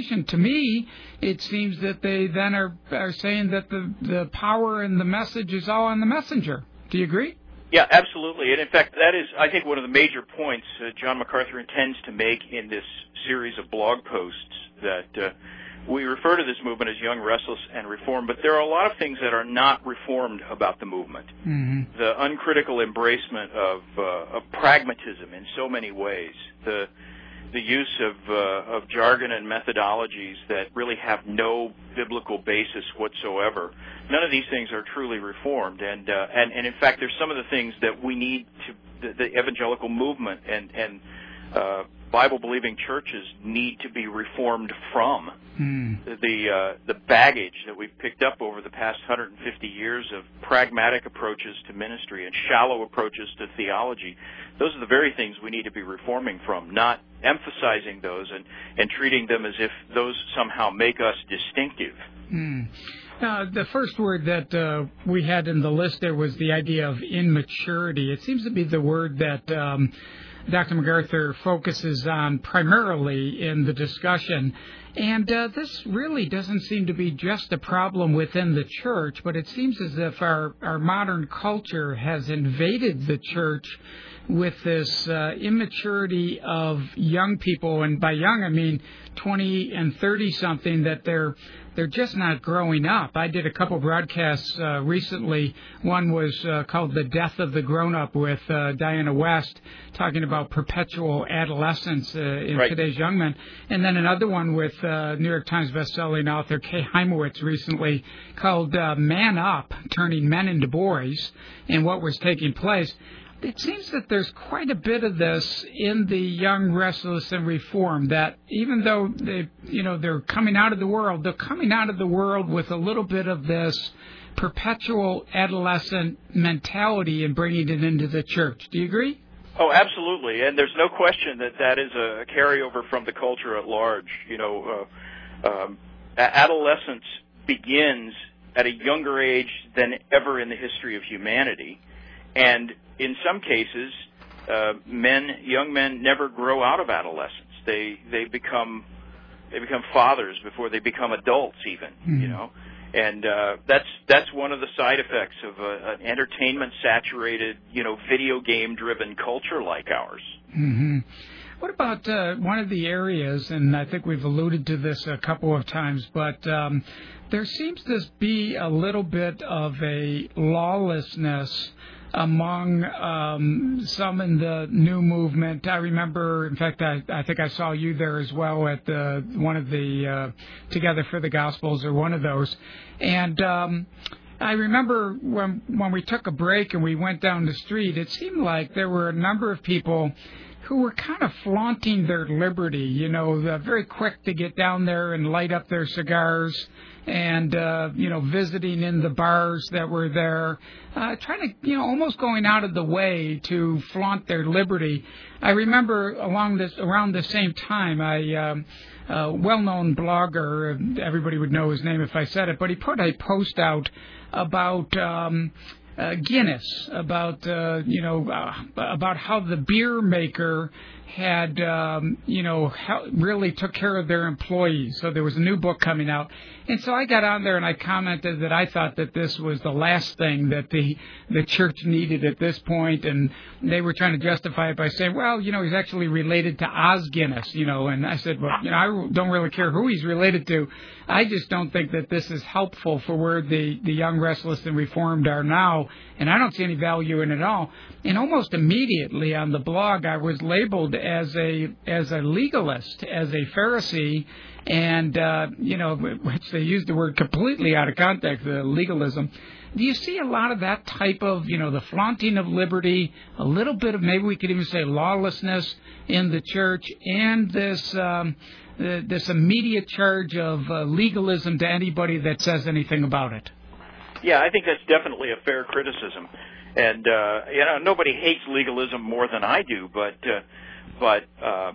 me, it seems that they then are, are saying that the, the power and the message is all on the messenger. Do you agree? Yeah, absolutely. And in fact, that is, I think, one of the major points uh, John MacArthur intends to make in this series of blog posts, that uh, we refer to this movement as Young, Restless, and Reformed, but there are a lot of things that are not reformed about the movement. Mm-hmm. The uncritical embracement of, uh, of pragmatism in so many ways, the the use of uh, of jargon and methodologies that really have no biblical basis whatsoever. None of these things are truly reformed, and uh, and and in fact, there's some of the things that we need to the, the evangelical movement and and uh, Bible-believing churches need to be reformed from. Mm. The uh, the baggage that we've picked up over the past one hundred fifty years of pragmatic approaches to ministry and shallow approaches to theology, those are the very things we need to be reforming from, not emphasizing those and, and treating them as if those somehow make us distinctive. Mm. Uh, the first word that uh, we had in the list there was the idea of immaturity. It seems to be the word that um, Doctor MacArthur focuses on primarily in the discussion. And uh, this really doesn't seem to be just a problem within the church, but it seems as if our, our modern culture has invaded the church with this uh, immaturity of young people, and by young I mean twenty and thirty something, that they're they're just not growing up. I did a couple broadcasts uh, recently. One was uh, called "The Death of the Grown-Up" with uh, Diana West, talking about perpetual adolescence uh, in right. today's young men, and then another one with uh, New York Times bestselling author Kay Heimowitz recently called uh, "Man Up: Turning Men into Boys," and what was taking place. It seems that there's quite a bit of this in the Young, Restless, and Reformed, that even though they, you know, they're coming out of the world, they're coming out of the world with a little bit of this perpetual adolescent mentality and bringing it into the church. Do you agree? Oh, absolutely. And there's no question that that is a carryover from the culture at large. You know, uh, um, adolescence begins at a younger age than ever in the history of humanity. And in some cases, uh, men, young men, never grow out of adolescence. They they become they become fathers before they become adults, even. Mm-hmm. You know, and uh, that's that's one of the side effects of a, an entertainment-saturated, you know, video game-driven culture like ours. Mm-hmm. What about uh, one of the areas, and I think we've alluded to this a couple of times, but um, there seems to be a little bit of a lawlessness among um, some in the new movement. I remember, in fact, I, I think I saw you there as well at the one of the uh, Together for the Gospels, or one of those. And um, I remember when when we took a break and we went down the street, it seemed like there were a number of people who were kind of flaunting their liberty, you know, uh, very quick to get down there and light up their cigars, and, uh, you know, visiting in the bars that were there, uh, trying to, you know, almost going out of the way to flaunt their liberty. I remember along this, around the same time, I, um, a well-known blogger, everybody would know his name if I said it, but he put a post out about um, uh, Guinness, about, uh, you know, uh, about how the beer maker had, um, you know, how, really took care of their employees. So there was a new book coming out. And so I got on there and I commented that I thought that this was the last thing that the the church needed at this point. And they were trying to justify it by saying, well, you know, he's actually related to Os Guinness, you know. And I said, well, you know, I don't really care who he's related to. I just don't think that this is helpful for where the, the young, restless, and reformed are now. And I don't see any value in it at all. And almost immediately on the blog, I was labeled as a as a legalist, as a Pharisee, and uh, you know, which they used the word completely out of context, the legalism. Do you see a lot of that type of, you know, the flaunting of liberty, a little bit of, maybe we could even say, lawlessness in the church, and this um, uh, this immediate charge of uh, legalism to anybody that says anything about it? Yeah, I think that's definitely a fair criticism. And, uh, you know, nobody hates legalism more than I do, but uh, but uh,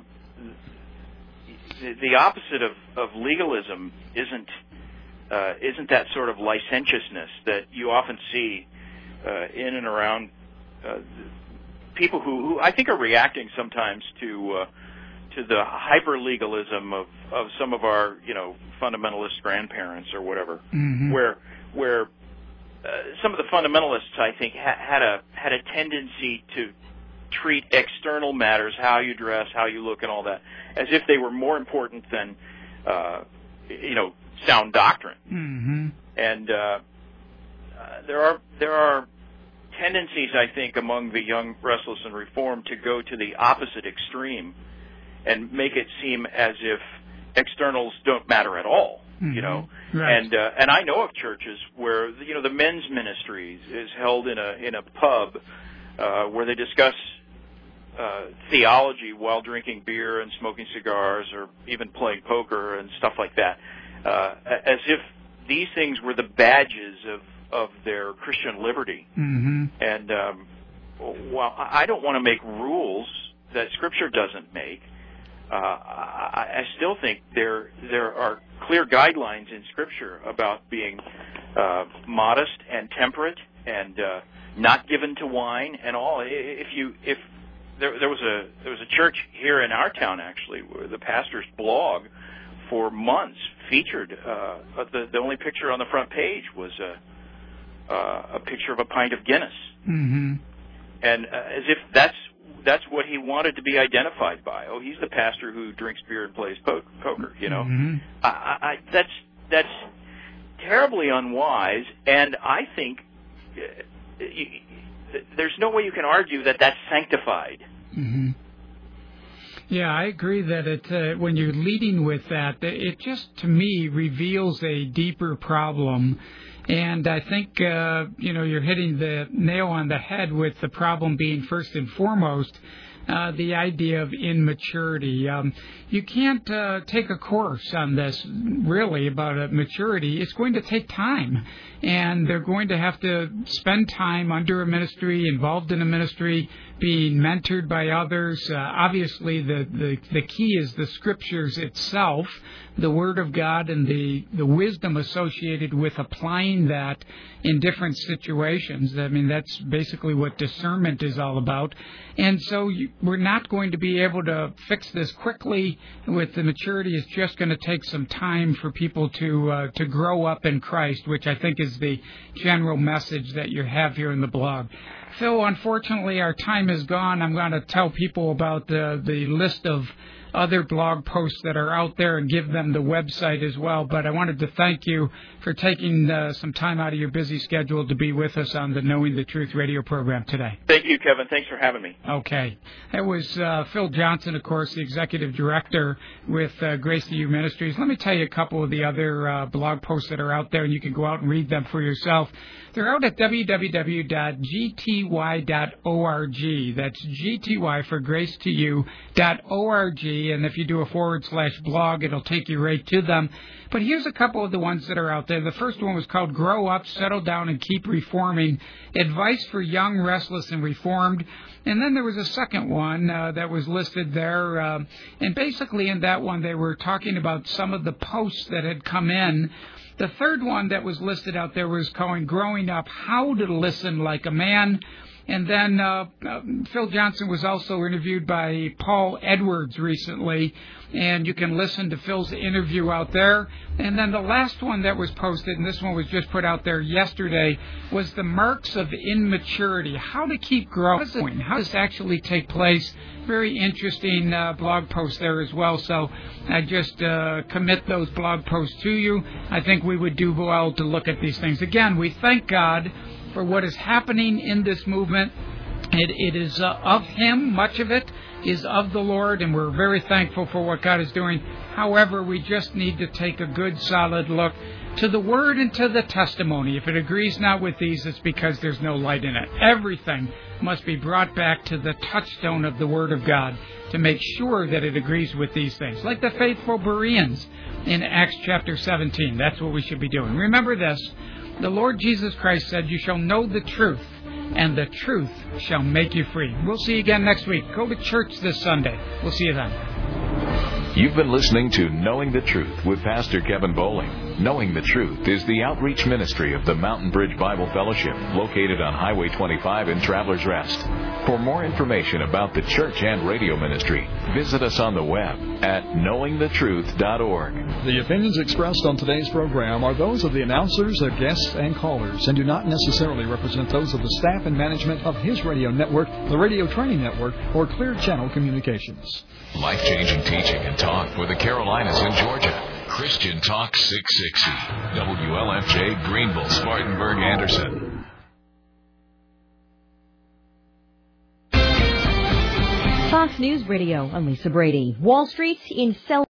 the, the opposite of, of legalism isn't uh, isn't that sort of licentiousness that you often see uh, in and around uh, people who, who I think are reacting sometimes to uh, to the hyper legalism of, of some of our, you know, fundamentalist grandparents or whatever, mm-hmm. where where uh, some of the fundamentalists, I think, ha- had a had a tendency to treat external matters, how you dress, how you look, and all that, as if they were more important than, uh, you know, sound doctrine. Mm-hmm. And uh, uh, there are there are tendencies, I think, among the young, restless, and reformed to go to the opposite extreme and make it seem as if externals don't matter at all. Mm-hmm. You know, right. and uh, and I know of churches where, you know, the men's ministry is held in a in a pub uh, where they discuss uh, theology while drinking beer and smoking cigars, or even playing poker and stuff like that, uh, as if these things were the badges of of their Christian liberty. Mm-hmm. And um, while I don't want to make rules that Scripture doesn't make, uh, I, I still think there there are clear guidelines in Scripture about being uh, modest and temperate and uh, not given to wine and all. If you if there, there was a there was a church here in our town, actually, where the pastor's blog for months featured uh, the the only picture on the front page was a uh, a picture of a pint of Guinness, mm-hmm. and uh, as if that's that's what he wanted to be identified by. Oh, he's the pastor who drinks beer and plays po- poker. You know, mm-hmm. I, I, that's that's terribly unwise, and I think uh, you, there's no way you can argue that that's sanctified. Mm-hmm. Yeah, I agree that it, uh, when you're leading with that, it just, to me, reveals a deeper problem. And I think, uh, you know, you're hitting the nail on the head with the problem being, first and foremost, uh, the idea of immaturity. Um, you can't uh, take a course on this, really, about uh, maturity. It's going to take time. And they're going to have to spend time under a ministry, involved in a ministry, being mentored by others. Uh, obviously, the, the, the key is the Scriptures itself, the Word of God, and the, the wisdom associated with applying that in different situations. I mean, that's basically what discernment is all about. And so you, we're not going to be able to fix this quickly with the maturity. It's just going to take some time for people to uh, to grow up in Christ, which I think is the general message that you have here in the blog. Phil, unfortunately, our time is gone. I'm going to tell people about the, the list of other blog posts that are out there and give them the website as well. But I wanted to thank you for taking uh, some time out of your busy schedule to be with us on the Knowing the Truth radio program today. Thank you, Kevin. Thanks for having me. Okay. That was uh, Phil Johnson, of course, the executive director with uh, Grace to You Ministries. Let me tell you a couple of the other uh, blog posts that are out there, and you can go out and read them for yourself. They're out at w w w dot g t y dot org. That's G T Y for Grace to You dot org. And if you do a forward slash blog, it'll take you right to them. But here's a couple of the ones that are out there. The first one was called Grow Up, Settle Down, and Keep Reforming. Advice for Young, Restless, and Reformed. And then there was a second one uh, that was listed there. Uh, and basically in that one, they were talking about some of the posts that had come in. The third one that was listed out there was called Growing Up, How to Listen Like a Man. And then uh, uh, Phil Johnson was also interviewed by Paul Edwards recently, and you can listen to Phil's interview out there. And then the last one that was posted, and this one was just put out there yesterday, was the marks of immaturity, how to keep growing, how does this actually take place. Very interesting uh, blog post there as well. So I just uh, commit those blog posts to you. I think we would do well to look at these things. Again, we thank God for what is happening in this movement. It, it is uh, of Him. Much of it is of the Lord, and we're very thankful for what God is doing. However, we just need to take a good, solid look to the Word and to the testimony. If it agrees not with these, it's because there's no light in it. Everything must be brought back to the touchstone of the Word of God to make sure that it agrees with these things. Like the faithful Bereans in Acts chapter seventeen. That's what we should be doing. Remember this. The Lord Jesus Christ said, "You shall know the truth, and the truth shall make you free." We'll see you again next week. Go to church this Sunday. We'll see you then. You've been listening to Knowing the Truth with Pastor Kevin Bowling. Knowing the Truth is the outreach ministry of the Mountain Bridge Bible Fellowship, located on Highway twenty-five in Travelers Rest. For more information about the church and radio ministry, visit us on the web at knowing the truth dot org. The opinions expressed on today's program are those of the announcers, the guests, and callers, and do not necessarily represent those of the staff and management of His Radio Network, the Radio Training Network, or Clear Channel Communications. Life-changing teaching and talk for the Carolinas and Georgia. Christian Talk six sixty. W L F J, Greenville, Spartanburg, Anderson. Fox News Radio, I'm Lisa Brady. Wall Street in sell.